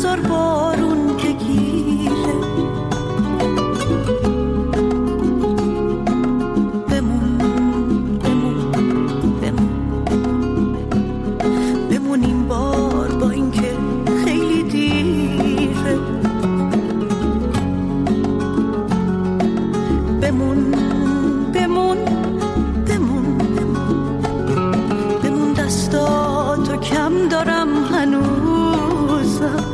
نزار بارون که گیره. بمون بمون بمون بمون این بار با اینکه خیلی دیره. بمون بمون بمون بمون دستاتو کم دارم هنوزم.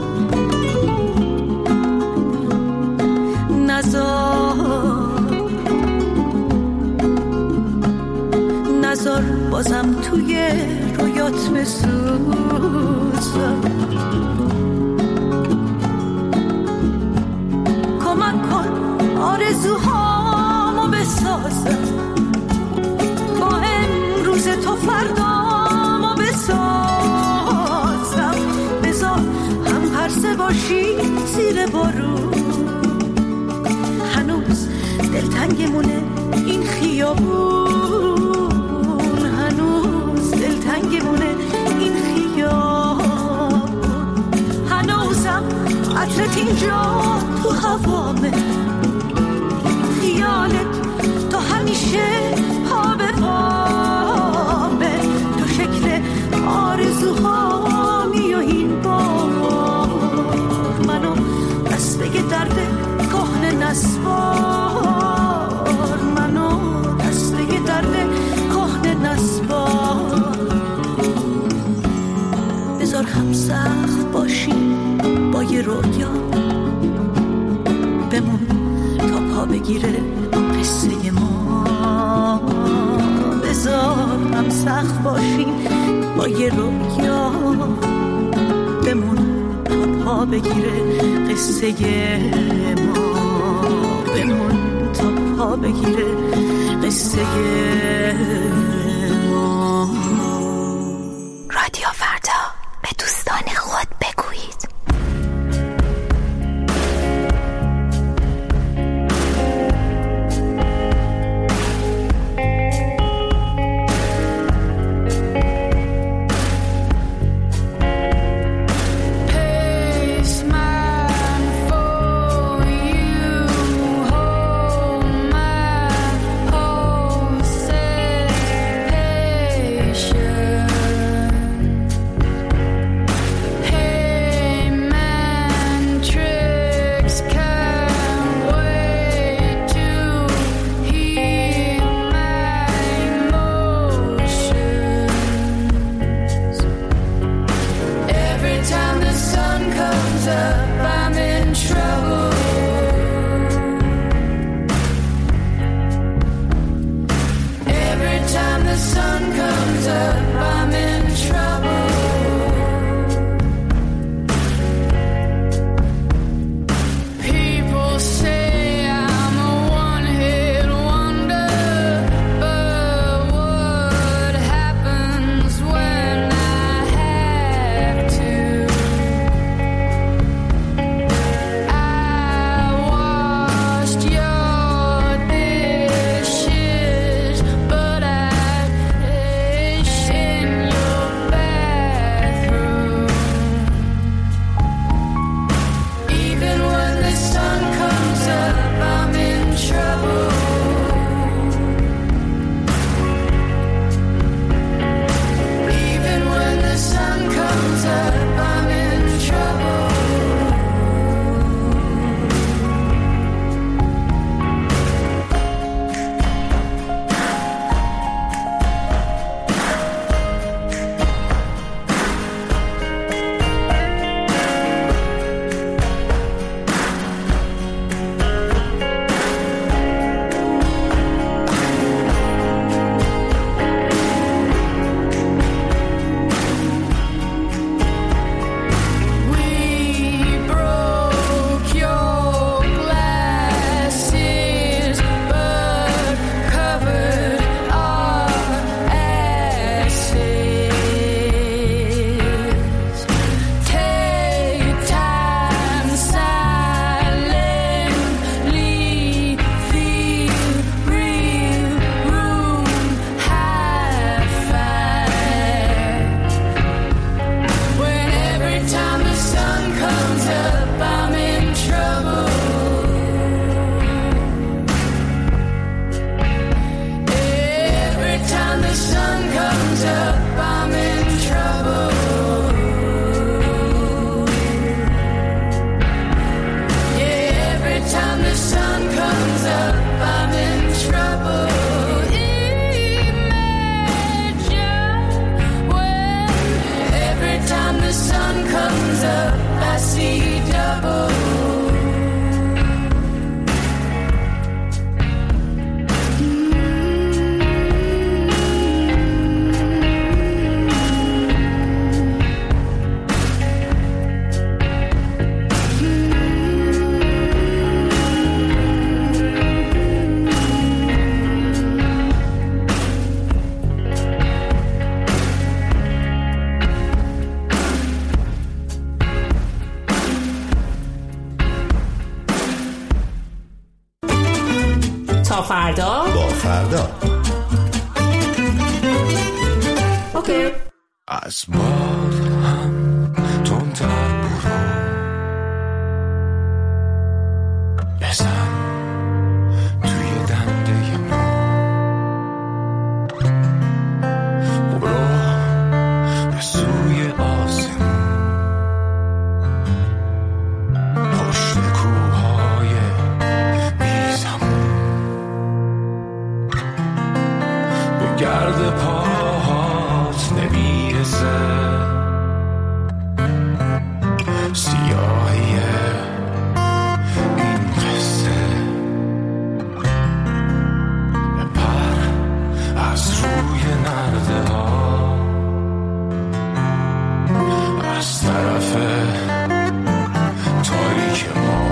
نزار بازم توی رویات بسوزم. کمک کن آرزوهامو بسازم، با امروز تو فردامو بسازم. بذار هم پرسه باشی زیر بارون، هنوز دلتنگمونه این خیابون، هنوز دلتنگمونه این خیابون. هنوزم عطرت اینجا تو هوامه، خیالت تو همیشه پا به پامه. تو شکل آرزوهامی و این بار منو دسته درد کهنه نسبار، منو دسته درد کهنه نسبار. بذار هم سخت باشیم با یه رویا، بمون تا پا بگیره قصه ما. بذار هم سخت باشیم با یه رویا، بمون تا پا بگیره قصه ما. بمون تا پا بگیره قصه ما. رادیو فردا، به دوستان خود بگویید. see double. فردا با فردا اوکی. از باد هم تندتر برو بزن توی دنده ما برو به سوی آسمون پشت کوههای بیزمون گرد پاهات نمیرسه سیاهی این قصه بپر از روی نرده ها از طرف تاریک ما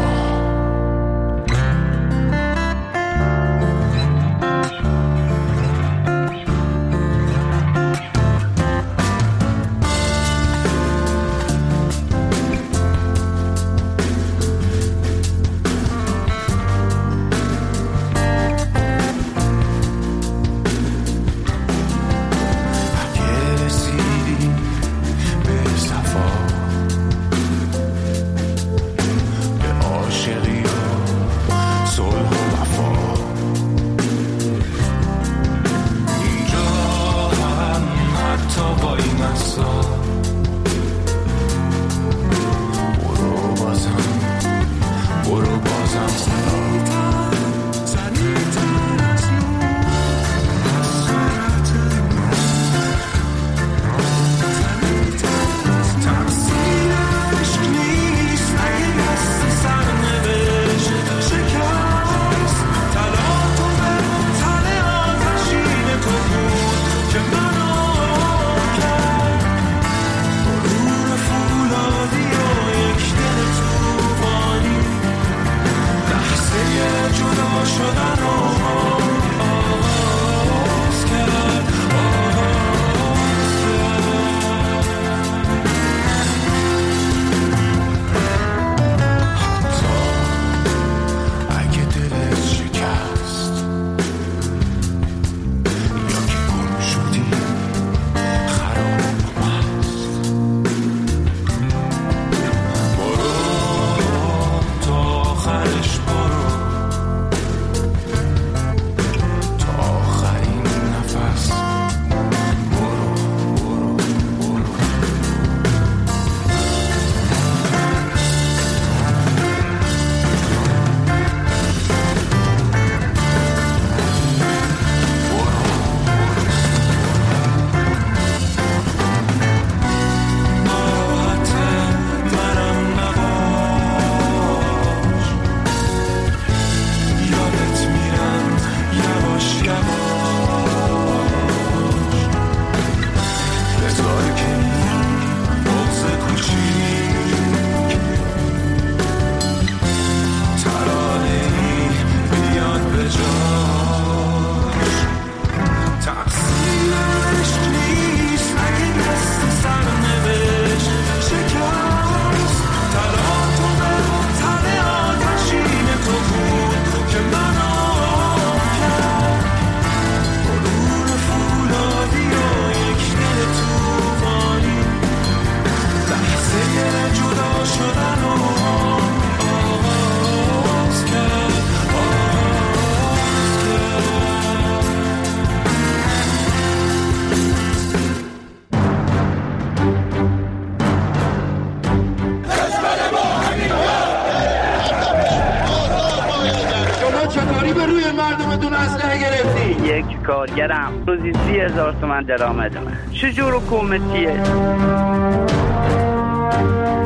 یک کارگرم روزی 30,000 تومان درآمدمه. چجور حکومتیه؟ کار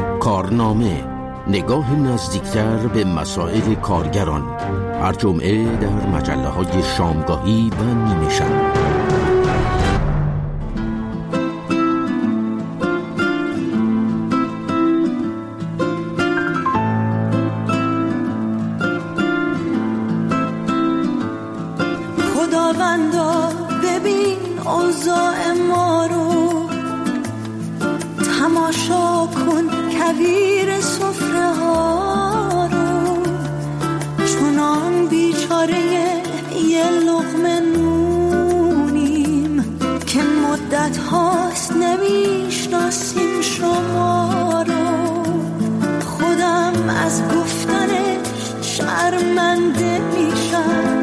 کارنامه، نگاه نزدیکتر به مسائل کارگران، هر جمعه در مجله‌های شامگاهی و نیمه شب. خداوندا ببین اوضاع ما رو، تماشا کن کویر سفره ها رو، چونان بیچاره یه لقمه نونیم که مدت هاست نمیشناسیم شما رو. خودم از گفتنش شرمنده میشم،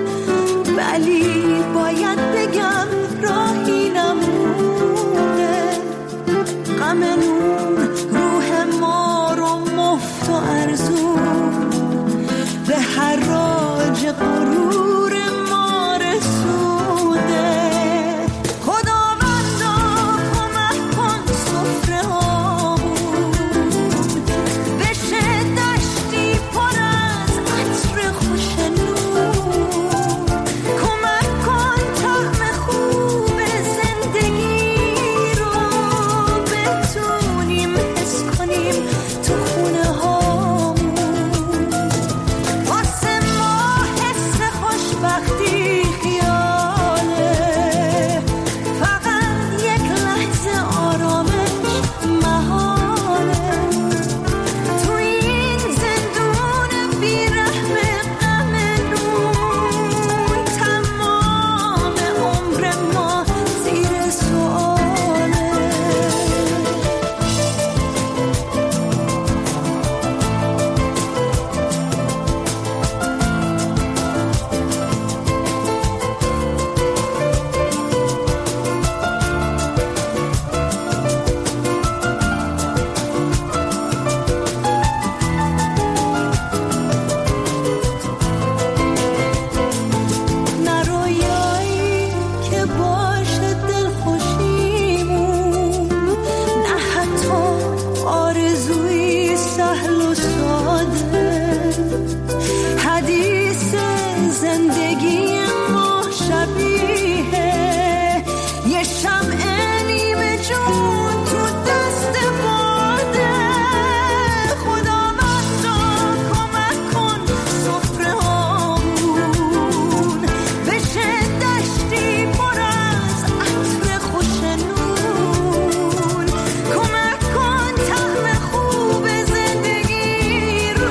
ولی باید بگم راهی نمونه. غم نون روح ما رو مفت و ارزون به حراج غرور ما رسونده. خداوندا کمک کن سفره هامون بشه دشتی پر از عطر خوش نون. کمک کن طعم خوب زندگی رو بتونیم حس کنیم تو خونه هامون. واسه ما حس خوشبختی خیاله، فقط یک لحظه آرامش محاله. تو این زندون بیرحم غم نون، تمام عمر ما زیر سؤاله. نه رویایی که باشه دلخوشیمون، نه حتی آرزویی سهل و ساده. حدیث زندگی ما شبیه یه شمع نیمه جون تو دست باده. خداوندا کمک کن سفره هامون بشه دشتی پر از عطر خوش نون. کمک کن طعم خوب زندگی رو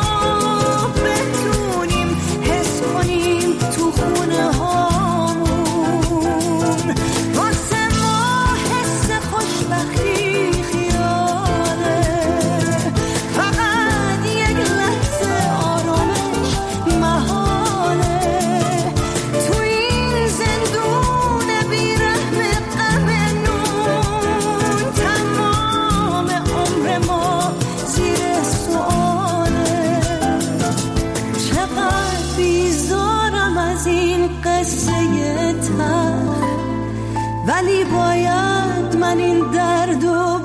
بتونیم حس کنیم تو خونه هامون. واسه ما حس خوشبختی خیاله، فقط یک لحظه آرامش محاله. تو این زندون بیرحم غم نون، تمام عمر ما زیر سؤاله. چقدر بیزارم از این قصه تلخ، ولی باید من این دردو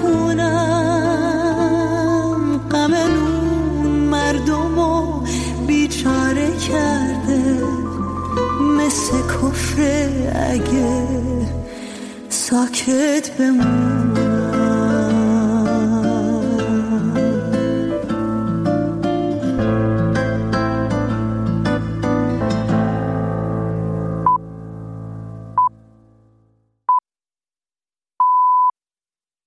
بخونم. غم نون مردمو بیچاره کرده، مثل کفر اگه ساکت بمون.